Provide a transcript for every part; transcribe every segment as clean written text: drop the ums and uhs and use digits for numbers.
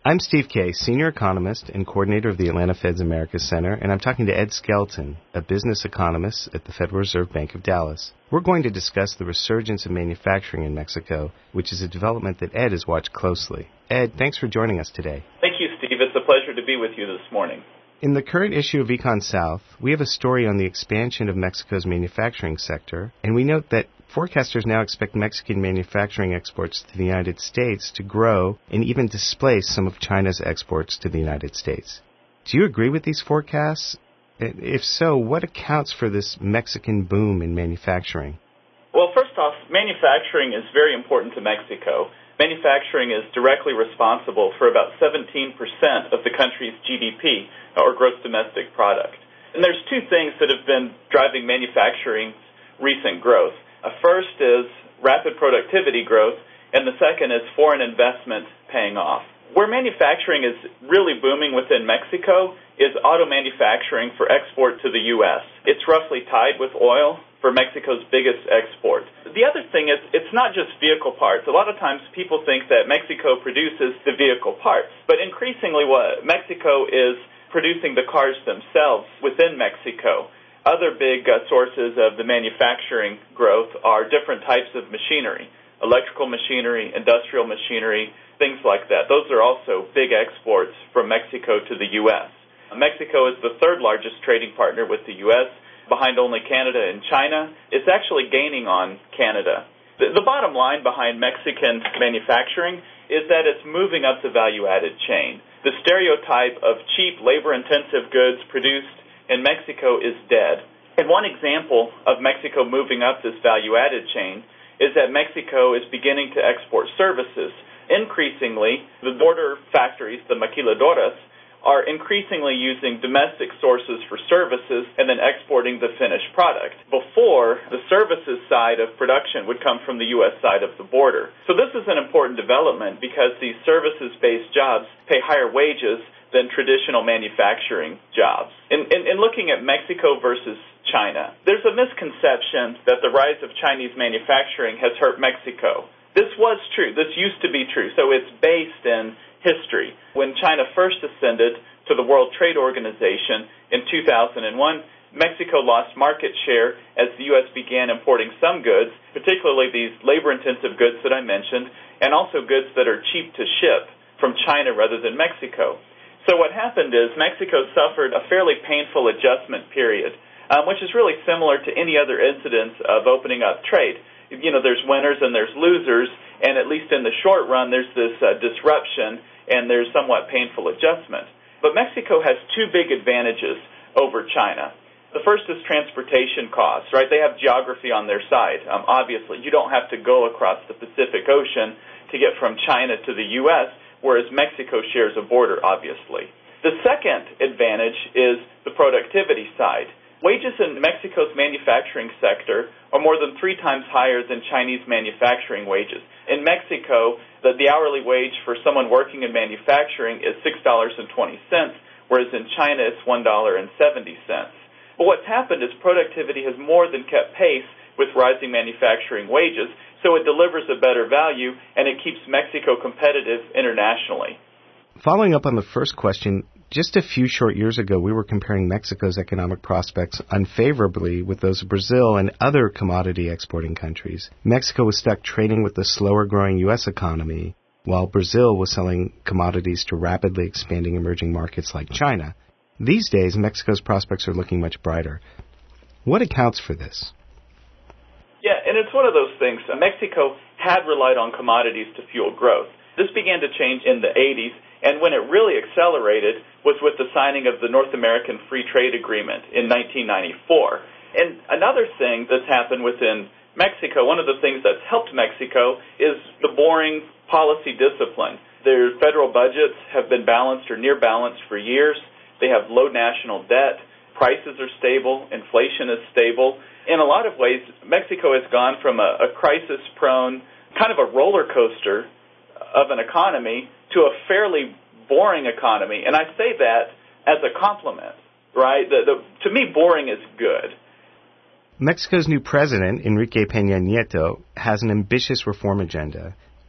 I'm Steve Kay, Senior Economist and Coordinator of the Atlanta Fed's Americas Center, and I'm talking to Ed Skelton, a business economist at the Federal Reserve Bank of Dallas. We're going to discuss the resurgence of manufacturing in Mexico, which is a development that Ed has watched closely. Ed, thanks for joining us today. Thank you, Steve. It's a pleasure to be with you this morning. In the current issue of Econ South, we have a story on the expansion of Mexico's manufacturing sector, and we note that forecasters now expect Mexican manufacturing exports to the United States to grow and even displace some of China's exports to the United States. Do you agree with these forecasts? If so, what accounts for this Mexican boom in manufacturing? Well, first off, manufacturing is very important to Mexico. Manufacturing is directly responsible for about 17% of the country's GDP, or gross domestic product. And there's two things that have been driving manufacturing's recent growth. First is rapid productivity growth, and the second is foreign investment paying off. Where manufacturing is really booming within Mexico is auto manufacturing for export to the U.S. It's roughly tied with oil for Mexico's biggest export. The other thing is it's not just vehicle parts. A lot of times people think that Mexico produces the vehicle parts, but increasingly what Mexico is producing the cars themselves within Mexico. Other big sources of the manufacturing growth are different types of machinery, electrical machinery, industrial machinery, things like that. Those are also big exports from Mexico to the U.S. Mexico is the third largest trading partner with the U.S., behind only Canada and China. It's actually gaining on Canada. The bottom line behind Mexican manufacturing is that it's moving up the value-added chain. The stereotype of cheap, labor-intensive goods produced in Mexico is dead. And one example of Mexico moving up this value-added chain is that Mexico is beginning to export services. Increasingly, the border factories, the maquiladoras, are increasingly using domestic sources for services and then exporting the finished product. Before, the services side of production would come from the U.S. side of the border. So this is an important development because these services-based jobs pay higher wages than traditional manufacturing jobs. In looking at Mexico versus China, there's a misconception that the rise of Chinese manufacturing has hurt Mexico. This was true. This used to be true. So it's based in history. When China first ascended to the World Trade Organization in 2001, Mexico lost market share as the U.S. began importing some goods, particularly these labor-intensive goods that I mentioned, and also goods that are cheap to ship from China rather than Mexico. So what happened is Mexico suffered a fairly painful adjustment period, which is really similar to any other incidence of opening up trade. You know, there's winners and there's losers, and at least in the short run, there's this disruption and there's somewhat painful adjustment. But Mexico has two big advantages over China. The first is transportation costs, right? They have geography on their side. Obviously, you don't have to go across the Pacific Ocean to get from China to the U.S., whereas Mexico shares a border, obviously. The second advantage is the productivity side. Wages in Mexico's manufacturing sector are more than 3 times higher than Chinese manufacturing wages. In Mexico, the hourly wage for someone working in manufacturing is $6.20, whereas in China it's $1.70. But what's happened is productivity has more than kept pace with rising manufacturing wages, so it delivers a better value and it keeps Mexico competitive internationally. Following up on the first question, just a few short years ago, we were comparing Mexico's economic prospects unfavorably with those of Brazil and other commodity exporting countries. Mexico was stuck trading with the slower-growing U.S. economy, while Brazil was selling commodities to rapidly expanding emerging markets like China. These days, Mexico's prospects are looking much brighter. What accounts for this? Yeah, and it's one of those things. Mexico had relied on commodities to fuel growth. This began to change in the 80s, and when it really accelerated was with the signing of the North American Free Trade Agreement in 1994. And another thing that's happened within Mexico, one of the things that's helped Mexico is the boring policy discipline. Their federal budgets have been balanced or near balanced for years. They have low national debt. Prices are stable. Inflation is stable. In a lot of ways, Mexico has gone from a crisis-prone, kind of a roller coaster of an economy to a fairly boring economy. And I say that as a compliment, right? To me, boring is good. Mexico's new president, Enrique Peña Nieto, has an ambitious reform agenda.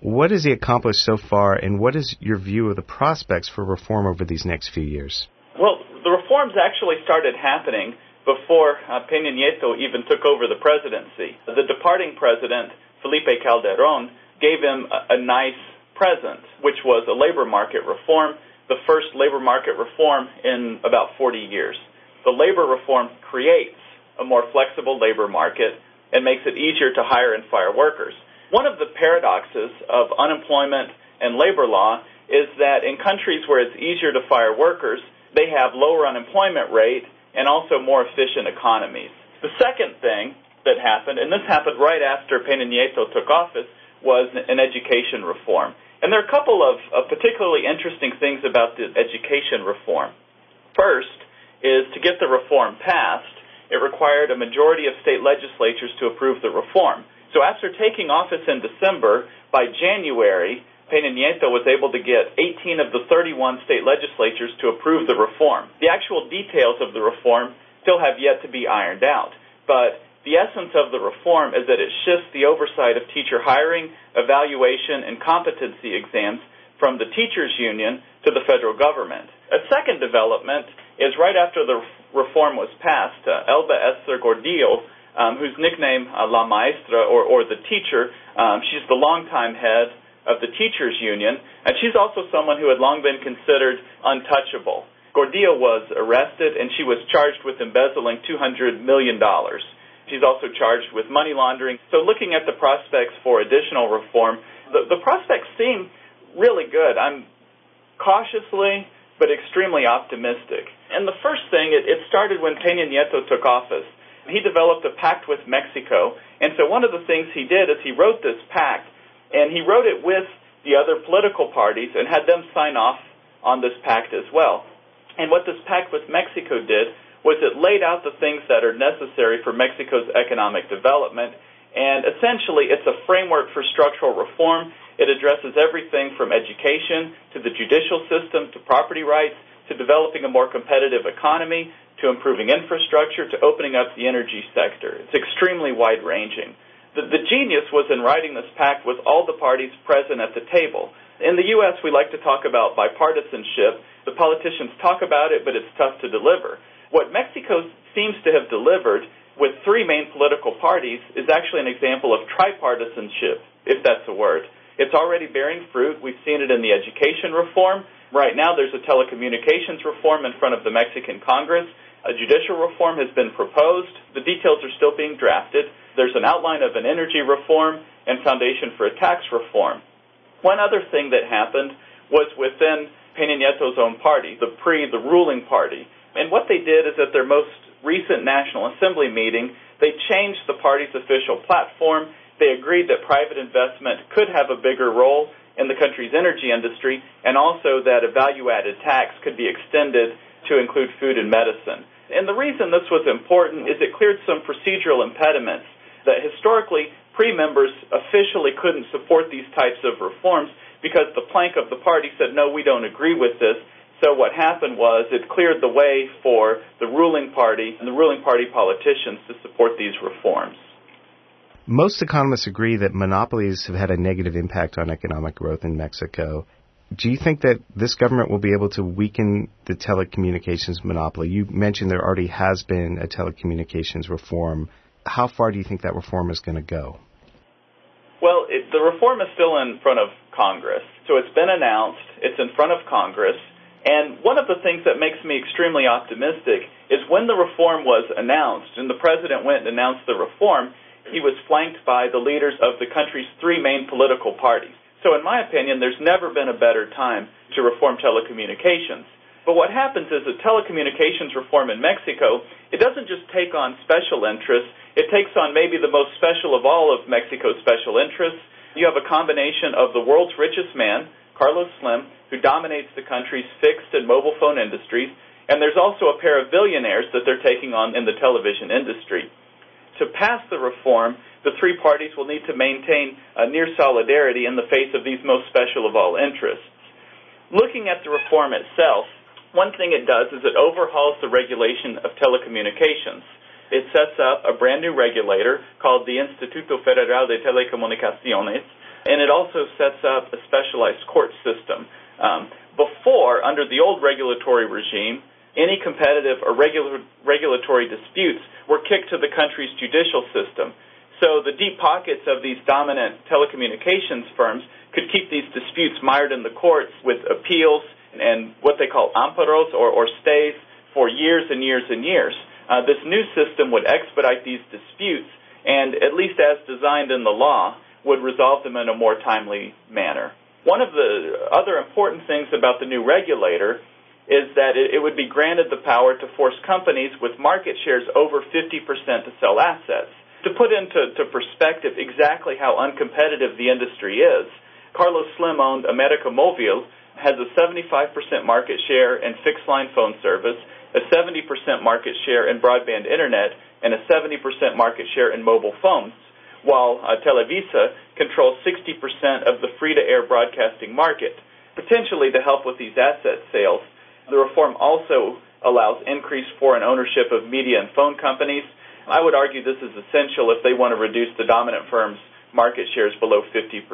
What has he accomplished so far, and what is your view of the prospects for reform over these next few years? Well, the reforms actually started happening before Peña Nieto even took over the presidency. The departing president, Felipe Calderón, gave him a nice present, which was a labor market reform, the first labor market reform in about 40 years. The labor reform creates a more flexible labor market and makes it easier to hire and fire workers. One of the paradoxes of unemployment and labor law is that in countries where it's easier to fire workers, they have lower unemployment rate and also more efficient economies. The second thing that happened, and this happened right after Peña Nieto took office, was an education reform. And there are a couple of particularly interesting things about the education reform. First is to get the reform passed, it required a majority of state legislatures to approve the reform. So after taking office in December, by January, Peña Nieto was able to get 18 of the 31 state legislatures to approve the reform. The actual details of the reform still have yet to be ironed out, but the essence of the reform is that it shifts the oversight of teacher hiring, evaluation, and competency exams from the teachers' union to the federal government. A second development is right after the reform was passed, Elba Esther Gordillo, whose nickname La Maestra, or the teacher, she's the longtime head of the teachers' union, and she's also someone who had long been considered untouchable. Gordillo was arrested, and she was charged with embezzling $200 million. She's also charged with money laundering. So looking at the prospects for additional reform, the prospects seem really good. I'm cautiously but extremely optimistic. And the first thing, it started when Peña Nieto took office. He developed a pact with Mexico, and so one of the things he did is he wrote this pact, and he wrote it with the other political parties and had them sign off on this pact as well. And what this pact with Mexico did was it laid out the things that are necessary for Mexico's economic development, and essentially it's a framework for structural reform. It addresses everything from education to the judicial system to property rights to developing a more competitive economy to improving infrastructure to opening up the energy sector. It's extremely wide-ranging. The genius was in writing this pact with all the parties present at the table. In the U.S., we like to talk about bipartisanship. The politicians talk about it, but it's tough to deliver. What Mexico seems to have delivered with three main political parties is actually an example of tripartisanship, if that's a word. It's already bearing fruit. We've seen it in the education reform. Right now, there's a telecommunications reform in front of the Mexican Congress. A judicial reform has been proposed. The details are still being drafted. There's an outline of an energy reform and foundation for a tax reform. One other thing that happened was within Peña Nieto's own party, the ruling party. And what they did is at their most recent National Assembly meeting, they changed the party's official platform. They agreed that private investment could have a bigger role in the country's energy industry, and also that a value-added tax could be extended to include food and medicine. And the reason this was important is it cleared some procedural impediments that historically pre-members officially couldn't support these types of reforms because the plank of the party said, no, we don't agree with this. So what happened was it cleared the way for the ruling party and the ruling party politicians to support these reforms. Most economists agree that monopolies have had a negative impact on economic growth in Mexico. Do you think that this government will be able to weaken the telecommunications monopoly? You mentioned there already has been a telecommunications reform. How far do you think that reform is going to go? Well, the reform is still in front of Congress. So it's been announced. It's in front of Congress. And one of the things that makes me extremely optimistic is when the reform was announced and the president went and announced the reform, he was flanked by the leaders of the country's three main political parties. So in my opinion, there's never been a better time to reform telecommunications. But what happens is that telecommunications reform in Mexico, it doesn't just take on special interests, it takes on maybe the most special of all of Mexico's special interests. You have a combination of the world's richest man, Carlos Slim, who dominates the country's fixed and mobile phone industries, and there's also a pair of billionaires that they're taking on in the television industry. To pass the reform, the three parties will need to maintain a near solidarity in the face of these most special of all interests. Looking at the reform itself, one thing it does is it overhauls the regulation of telecommunications. It sets up a brand new regulator called the Instituto Federal de Telecomunicaciones and it also sets up a specialized court system. Before, under the old regulatory regime, any competitive or regulatory disputes were kicked to the country's judicial system. So the deep pockets of these dominant telecommunications firms could keep these disputes mired in the courts with appeals and what they call amparos or stays for years and years and years. This new system would expedite these disputes and, at least as designed in the law, would resolve them in a more timely manner. One of the other important things about the new regulator is that it would be granted the power to force companies with market shares over 50% to sell assets. To put into perspective exactly how uncompetitive the industry is, Carlos Slim owned América Móvil, has a 75% market share in fixed-line phone service, a 70% market share in broadband internet, and a 70% market share in mobile phones, while Televisa controls 60% of the free-to-air broadcasting market. Potentially to help with these asset sales, the reform also allows increased foreign ownership of media and phone companies. I would argue this is essential if they want to reduce the dominant firms' market shares below 50%.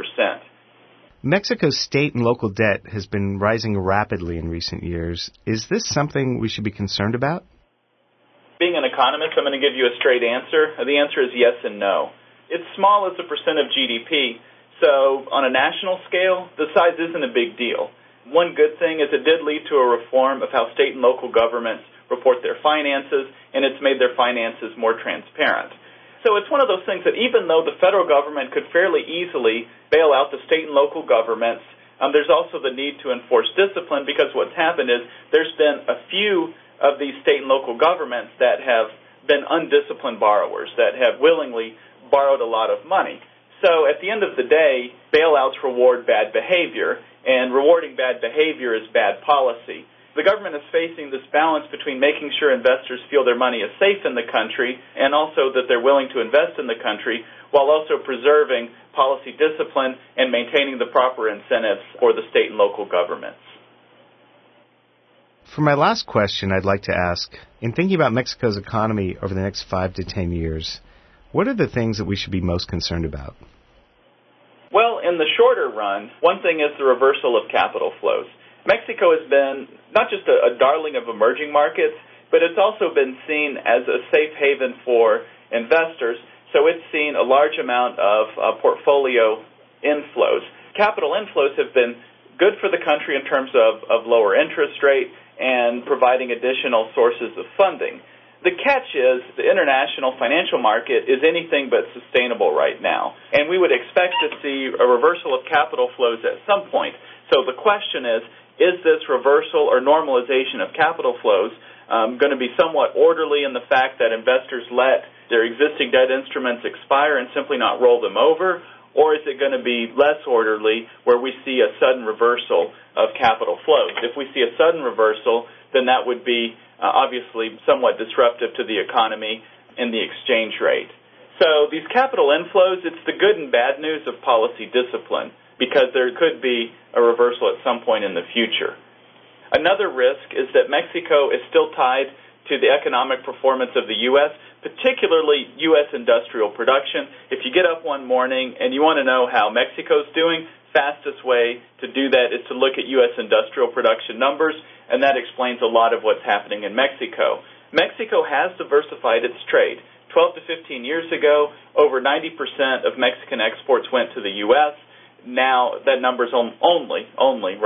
Mexico's state and local debt has been rising rapidly in recent years. Is this something we should be concerned about? Being an economist, I'm going to give you a straight answer. The answer is yes and no. It's small as a percent of GDP, so on a national scale, the size isn't a big deal. One good thing is it did lead to a reform of how state and local governments report their finances, and it's made their finances more transparent. So it's one of those things that even though the federal government could fairly easily bail out the state and local governments, there's also the need to enforce discipline, because what's happened is there's been a few of these state and local governments that have been undisciplined borrowers, that have willingly borrowed a lot of money. So at the end of the day, bailouts reward bad behavior, and rewarding bad behavior is bad policy. The government is facing this balance between making sure investors feel their money is safe in the country and also that they're willing to invest in the country, while also preserving policy discipline and maintaining the proper incentives for the state and local governments. For my last question, I'd like to ask, in thinking about Mexico's economy over the next 5 to 10 years, what are the things that we should be most concerned about? Well, in the shorter run, one thing is the reversal of capital flows. Mexico has been not just a darling of emerging markets, but it's also been seen as a safe haven for investors, so it's seen a large amount of portfolio inflows. Capital inflows have been good for the country in terms of lower interest rate and providing additional sources of funding. The catch is the international financial market is anything but sustainable right now, and we would expect to see a reversal of capital flows at some point. So the question is this reversal or normalization of capital flows going to be somewhat orderly in the fact that investors let their existing debt instruments expire and simply not roll them over, or is it going to be less orderly where we see a sudden reversal of capital flows? If we see a sudden reversal, then that would be obviously somewhat disruptive to the economy and the exchange rate. So these capital inflows, it's the good and bad news of policy discipline, because there could be a reversal at some point in the future. Another risk is that Mexico is still tied to the economic performance of the U.S., particularly U.S. industrial production. If you get up one morning and you want to know how Mexico's doing, fastest way to do that is to look at U.S. industrial production numbers, and that explains a lot of what's happening in Mexico. Mexico has diversified its trade. 12 to 15 years ago, over 90% of Mexican exports went to the U.S. Now that number's only 78%.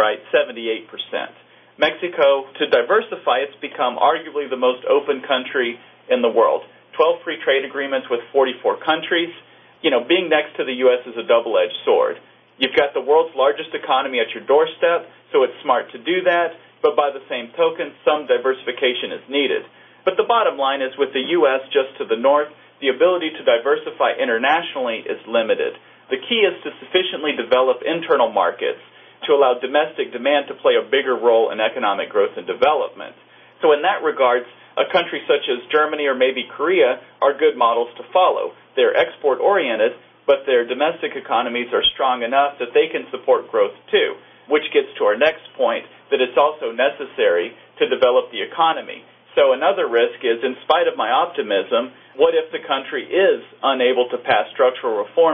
Mexico, to diversify, it's become arguably the most open country in the world. 12 free trade agreements with 44 countries. Being next to the U.S. is a double-edged sword. You've got the world's largest economy at your doorstep, so it's smart to do that, but by the same token, some diversification is needed. But the bottom line is, with the U.S. just to the north, the ability to diversify internationally is limited. The key is to sufficiently develop internal markets to allow domestic demand to play a bigger role in economic growth and development. So in that regard, a country such as Germany or maybe Korea are good models to follow. They're export-oriented, but their domestic economies are strong enough that they can support growth too, which gets to our next point, that it's also necessary to develop the economy. So another risk is, in spite of my optimism, what if the country is unable to pass structural reforms,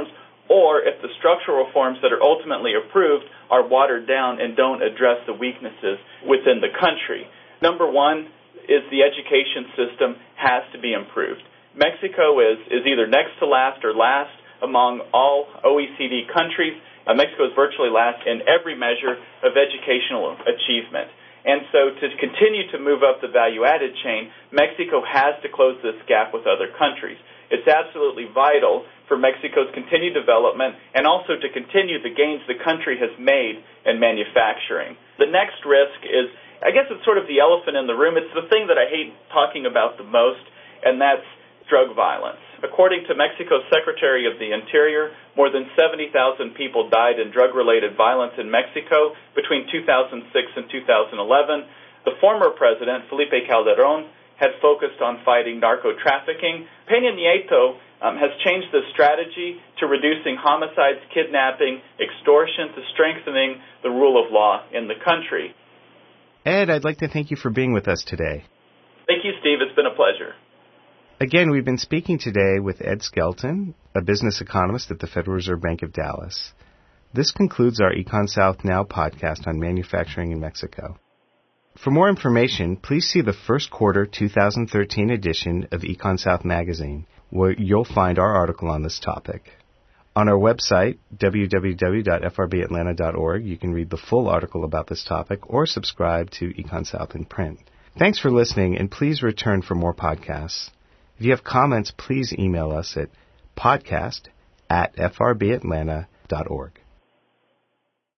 or if the structural reforms that are ultimately approved are watered down and don't address the weaknesses within the country. Number one is the education system has to be improved. Mexico is either next to last or last among all OECD countries. Mexico is virtually last in every measure of educational achievement. And so to continue to move up the value-added chain, Mexico has to close this gap with other countries. It's absolutely vital for Mexico's continued development and also to continue the gains the country has made in manufacturing. The next risk is, I guess it's sort of the elephant in the room. It's the thing that I hate talking about the most, and that's drug violence. According to Mexico's Secretary of the Interior, more than 70,000 people died in drug-related violence in Mexico between 2006 and 2011. The former president, Felipe Calderón, had focused on fighting narco-trafficking. Peña Nieto has changed the strategy to reducing homicides, kidnapping, extortion, to strengthening the rule of law in the country. Ed, I'd like to thank you for being with us today. Thank you, Steve. It's been a pleasure. Again, we've been speaking today with Ed Skelton, a business economist at the Federal Reserve Bank of Dallas. This concludes our Econ South Now podcast on manufacturing in Mexico. For more information, please see the first quarter 2013 edition of Econ South magazine, where you'll find our article on this topic. On our website, www.frbatlanta.org, you can read the full article about this topic or subscribe to Econ South in print. Thanks for listening, and please return for more podcasts. If you have comments, please email us at podcast@frbatlanta.org.